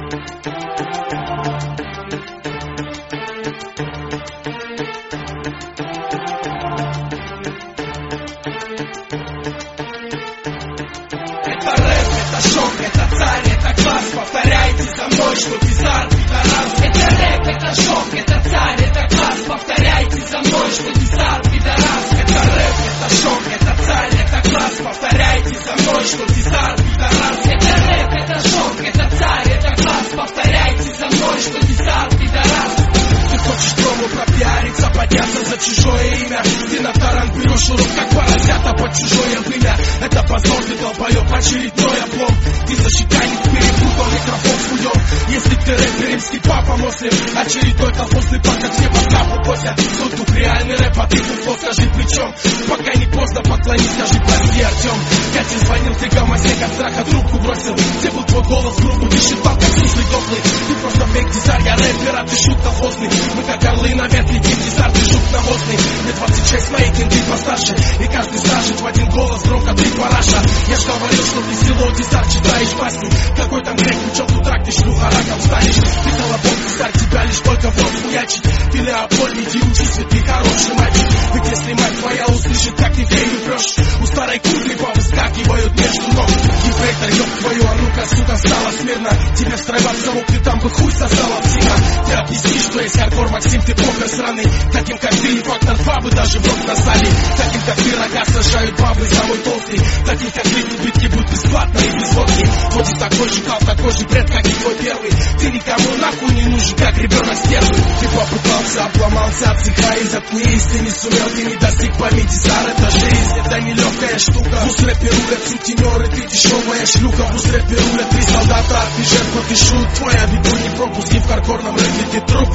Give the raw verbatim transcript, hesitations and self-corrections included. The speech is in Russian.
Это рэп, это шок, это царь, это класс. Повторяйте за мной, что пизар, пидорас. Это рэп, это шок, это царь, это класс. Повторяйте за мной, что пизар, пидорас. Это рэп, это шок, это царь, это класс. Повторяйте за мной, что пизар, пидорас. Это рэп, это шок, это царь, это класс. Повторяйте за мной, что пизар, пидорас. Ты хочешь промо пропиариться, подняться за чужое имя. Ты на таран берешь урок, как поросята под чужое вымя. Это позор, ты долбоёб, очередной облом. Ты защитайник, перепутал микрофон с хуём. Если ты рэпер, римский папа муслим, очередной колхозный пак, как все подкапу Кося. Тут тут реальный рэп, а ты фуфло, скажи причём. Пока не поздно, поклонись, скажи прости, Артём. Я тебе звонил, ты гомосек, от страха трубку бросил. Где был твой голос, группу ты считал, как суслый дохлый. Ты просто фейк дизайн, я рэпер, а ты шут колхозный. Мы как орлы на ветке, тим дизайн, ты жук навозный. Мне двадцать шесть, мои кенты постарше. И каждый сажет в один голос, громко ты параша. Я ж говорил, что ты село, дизайн, читаешь басни. Какой там грех, причем тут рак, ты шлюха, раком станешь. Ты колобок, дизайн, тебя лишь только в рот хуячить. Ты Леополь, иди учись, ведь ты хороший мальчик. Ведь если мать твоя услышит, как ты фею прешь, у старой кудры повыскакивают между ног. Инспектор, ёб твою, а ну-ка, сука, встала смирно. Тебе встраивать замок, ты там бы хуй сосала псина. Ты объясни, что есть хардкор, Максим, ты покер сраный. Таким, как ты, и фактор бабы даже в рот насали. Таким, как ты, рога сажают бабы, самый толстый. Таким, как ты, убитки будут бесплатно и без водки. Ходит такой же кал, такой же бред, как и твой первый. Ты никому нахуй не нужен, как ребенок стервый. Ты попытался, обломался от цеха и заткнись. Ты не сумел, ты не достиг, пойми, дизайн, это жизнь. Это нелегкая штука. Пусть рэперулят сутенеры, ты дешевая шлюха. Пусть рэперулят три солдата, а ты жертва, ты шут. Твой обиду не пропусти в хардкорном рэпе, ты труп.